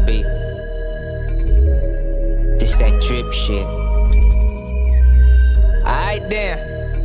be. This that drip shit. Alright then.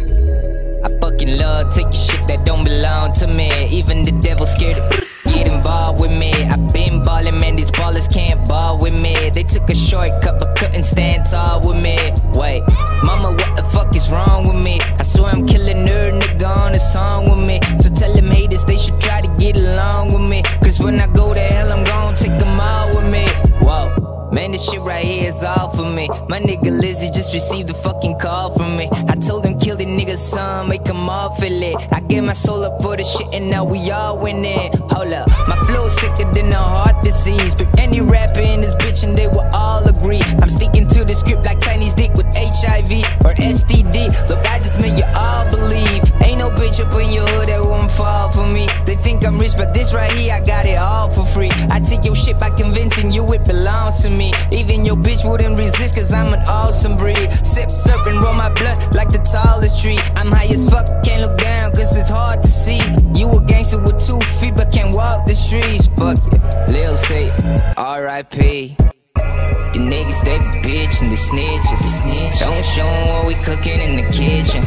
I fucking love taking shit that don't belong to me. Even the devil scared to get involved with me. I been ballin', man, these ballers can't ball with me. They took a shortcut but couldn't stand tall with me. Wait, mama, what the fuck is wrong with me? I swear I'm killing her nigga on a song with me. So tell them haters they should try to get along with me, cause when I go to hell I'm gon' take them all with me. Whoa, man, this shit right here is all for me. My nigga Lizzie just received a fucking call from me. I told him kill the nigga's son, make him all feel it. I gave my soul up for the shit and now we all winning. Hold up, my flow sicker than a heart disease. But any rapper in this bitch and they will all agree. I'm sticking to the script like Chinese dick with HIV or STD. Look, I just made you all believe. Ain't no bitch up in your hood that won't fall for me. They think I'm rich, but this right here, I got it all for free. I take your shit by convincing you it belongs to me. Even your bitch wouldn't resist, cause I'm an awesome breed. Sip, surf, and roll my blunt like the tallest tree. I'm high as fuck, can't look down, cause it's hard to see. You a gangster with 2 feet, but can't walk the streets. Fuck it, Lil say R.I.P. The niggas, they bitch and they snitches. Don't show 'em what we cooking in the kitchen.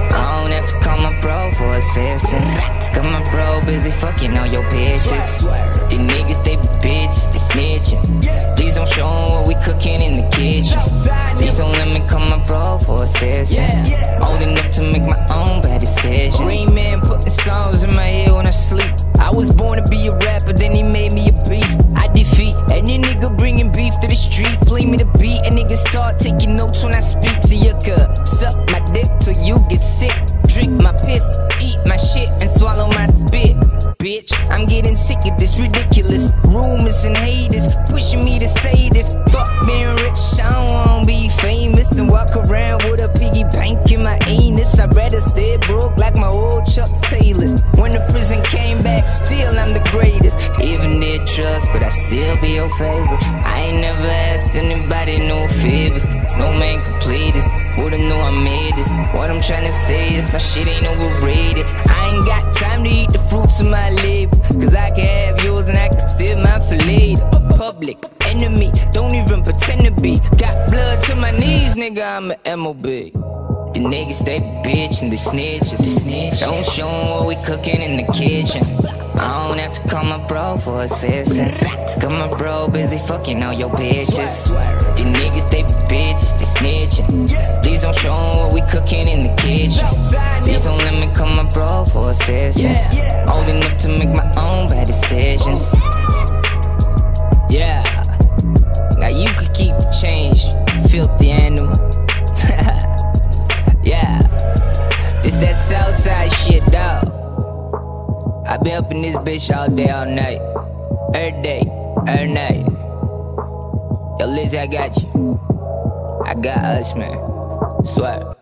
I don't have to call my bro for assistance, cause my bro busy fucking all your bitches. The niggas, they bitches, they snitching. Please don't show 'em what we cooking in the kitchen. Please don't let me call my bro for assistance. Old enough to make my own bad decisions. Green man putting songs in my head when I sleep. I was born to be a rapper, then he made me a beast. I defeat any nigga bringing beef to the street. Play me the beat, and niggas start taking notes when I speak. So you could suck my dick till you get sick. Drink my piss, eat my shit, and swallow my spit. Bitch, I'm getting sick of this ridiculous rumors and haters pushing me to say this. Fuck being rich, I don't wanna be famous and walk around with a piggy bank in my anus. I'd rather stay broke like my old Chuck Taylors. When the prison came back, still I'm the greatest. Even did trust, but I still be your favorite. I ain't never asked anybody no favors. Snowman completed, would've knew I made this. What I'm trying to say is my shit ain't overrated. I ain't got time to eat the fruits of my labor, cause I can have yours and I can steal mine for later. Public enemy, don't even pretend to be. Got blood to my knees, nigga, I'm an M.O.B. The niggas, they bitch and they snitches. Don't show 'em what we cooking in the kitchen. I don't have to call my bro for assistance, cause my bro busy fucking all your bitches. The niggas, they bitches, they snitching. Please don't show 'em what we cooking in the kitchen. Please don't let me call my bro for assistance. Old enough to make my own bad decisions. Yeah, now you could keep the change, filthy animal. Yeah, this that Southside shit, dawg. I been up in this bitch all day, all night. Every day, every night. Yo, Lizzie, I got you. I got us, man. Swear.